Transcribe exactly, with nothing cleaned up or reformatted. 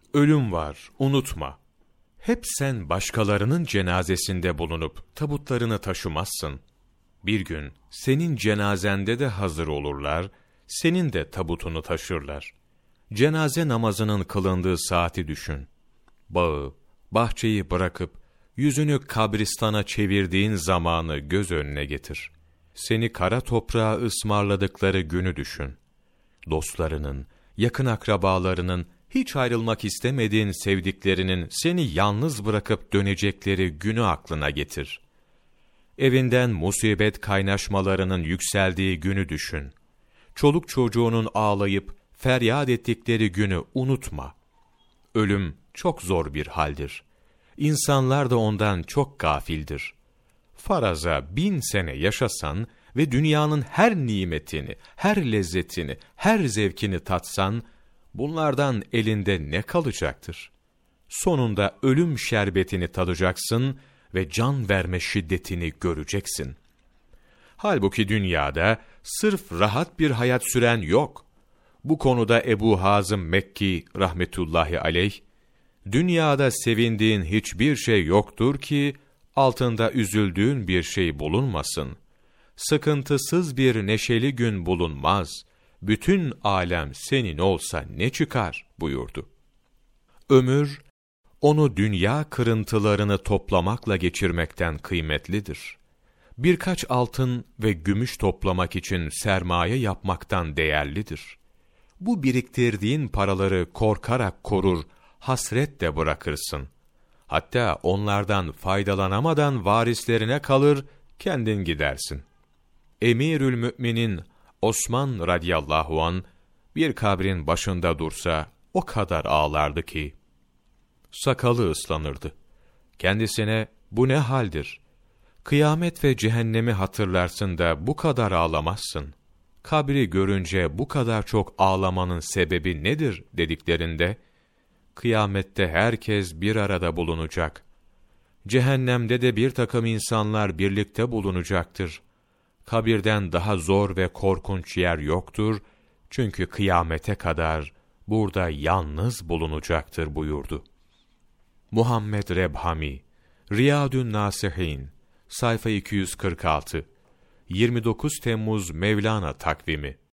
Ölüm var, unutma. Hep sen başkalarının cenazesinde bulunup tabutlarını taşımazsın. Bir gün senin cenazende de hazır olurlar, senin de tabutunu taşırlar. Cenaze namazının kılındığı saati düşün. Bağı, bahçeyi bırakıp yüzünü kabristana çevirdiğin zamanı göz önüne getir. Seni kara toprağa ısmarladıkları günü düşün. Dostlarının, yakın akrabalarının, hiç ayrılmak istemediğin sevdiklerinin seni yalnız bırakıp dönecekleri günü aklına getir. Evinden musibet kaynaşmalarının yükseldiği günü düşün. Çoluk çocuğunun ağlayıp feryat ettikleri günü unutma. Ölüm çok zor bir haldir. İnsanlar da ondan çok gafildir. Faraza bin sene yaşasan ve dünyanın her nimetini, her lezzetini, her zevkini tatsan, bunlardan elinde ne kalacaktır? Sonunda ölüm şerbetini tadacaksın ve can verme şiddetini göreceksin. Halbuki dünyada sırf rahat bir hayat süren yok. Bu konuda Ebu Hazım Mekki rahmetullahi aleyh, dünyada sevindiğin hiçbir şey yoktur ki, altında üzüldüğün bir şey bulunmasın. Sıkıntısız bir neşeli gün bulunmaz. Bütün alem senin olsa ne çıkar buyurdu. Ömür, onu dünya kırıntılarını toplamakla geçirmekten kıymetlidir. Birkaç altın ve gümüş toplamak için sermaye yapmaktan değerlidir. Bu biriktirdiğin paraları korkarak korur, hasretle bırakırsın. Hatta onlardan faydalanamadan varislerine kalır, kendin gidersin. Emirül Müminin Osman radıyallahu an bir kabrin başında dursa o kadar ağlardı ki sakalı ıslanırdı. Kendisine bu ne haldir? Kıyamet ve cehennemi hatırlarsın da bu kadar ağlamazsın. Kabri görünce bu kadar çok ağlamanın sebebi nedir dediklerinde, kıyamette herkes bir arada bulunacak. Cehennemde de bir takım insanlar birlikte bulunacaktır. Kabirden daha zor ve korkunç yer yoktur, çünkü kıyamete kadar burada yalnız bulunacaktır buyurdu. Muhammed Rebhami, Riyadün Nasihin, sayfa iki yüz kırk altı, yirmi dokuz Temmuz Mevlana takvimi.